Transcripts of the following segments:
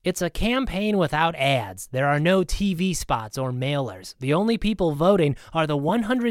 It's a campaign without ads. There are no TV spots or mailers. The only people voting are the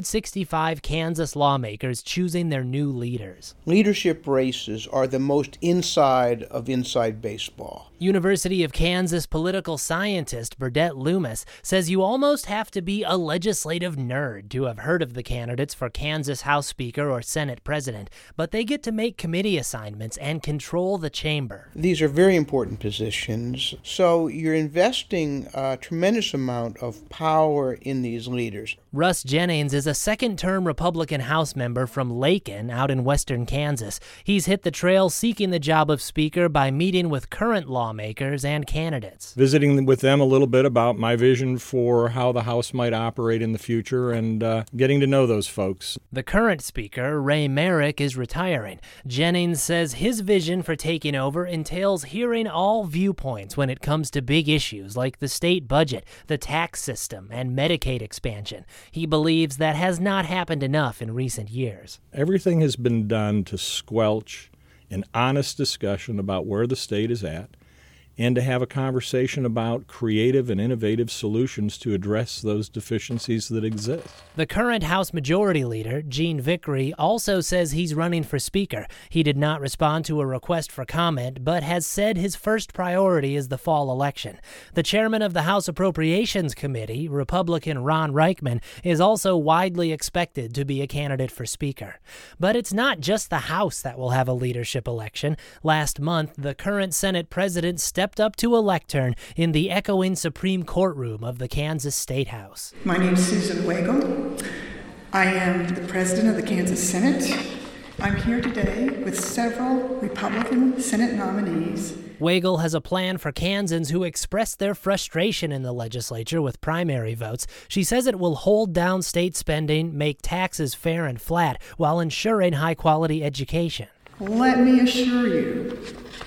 165 Kansas lawmakers choosing their new leaders. Leadership races are the most inside of inside baseball. University of Kansas political scientist Burdett Loomis says you almost have to be a legislative nerd to have heard of the candidates for Kansas House Speaker or Senate President, but they get to make committee assignments and control the chamber. These are very important positions, so you're investing a tremendous amount of power in these leaders. Russ Jennings is a second-term Republican House member from Lakin out in western Kansas. He's hit the trail seeking the job of Speaker by meeting with current lawmakers and candidates. Visiting with them a little bit about my vision for how the House might operate in the future and getting to know those folks. The current Speaker, Ray Merrick, is retiring. Jennings says his vision for taking over entails hearing all viewpoints when it comes to big issues like the state budget, the tax system, and Medicaid expansion. He believes that has not happened enough in recent years. Everything has been done to squelch an honest discussion about where the state is at and to have a conversation about creative and innovative solutions to address those deficiencies that exist. The current House Majority Leader, Gene Vickery, also says he's running for Speaker. He did not respond to a request for comment, but has said his first priority is the fall election. The chairman of the House Appropriations Committee, Republican Ron Reichman, is also widely expected to be a candidate for Speaker. But it's not just the House that will have a leadership election. Last month, the current Senate president stepped up to a lectern in the echoing Supreme Court room of the Kansas State House. My name is Susan Wagle. I am the president of the Kansas Senate. I'm here today with several Republican Senate nominees. Wagle has a plan for Kansans who expressed their frustration in the legislature with primary votes. She says it will hold down state spending, make taxes fair and flat, while ensuring high-quality education. Let me assure you,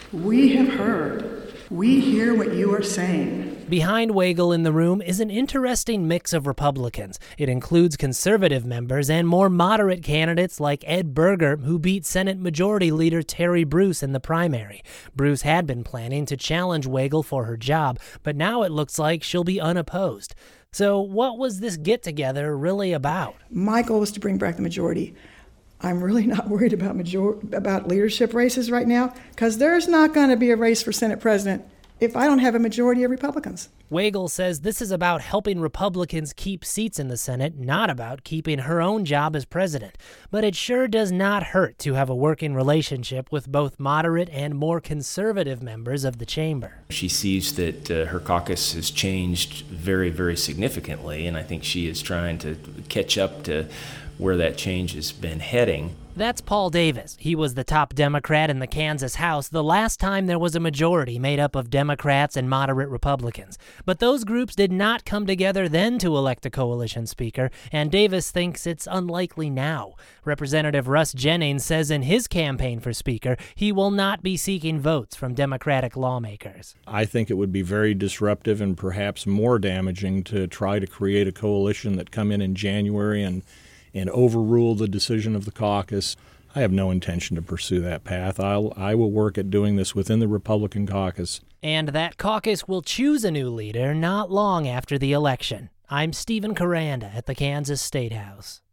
we have heard. We hear what you are saying. Behind Wagle in the room is an interesting mix of Republicans. It includes conservative members and more moderate candidates like Ed Berger, who beat Senate Majority Leader Terry Bruce in the primary. Bruce had been planning to challenge Wagle for her job, but now it looks like she'll be unopposed. So what was this get-together really about? My goal was to bring back the majority. I'm really not worried about leadership races right now, because there's not going to be a race for Senate president if I don't have a majority of Republicans. Wagle says this is about helping Republicans keep seats in the Senate, not about keeping her own job as president. But it sure does not hurt to have a working relationship with both moderate and more conservative members of the chamber. She sees that her caucus has changed very, very significantly, and I think she is trying to catch up to where that change has been heading. That's Paul Davis. He was the top Democrat in the Kansas House the last time there was a majority made up of Democrats and moderate Republicans. But those groups did not come together then to elect a coalition speaker, and Davis thinks it's unlikely now. Representative Russ Jennings says in his campaign for speaker, he will not be seeking votes from Democratic lawmakers. I think it would be very disruptive and perhaps more damaging to try to create a coalition that come in January and overrule the decision of the caucus. I have no intention to pursue that path. I will work at doing this within the Republican caucus. And that caucus will choose a new leader not long after the election. I'm Stephen Caranda at the Kansas State House.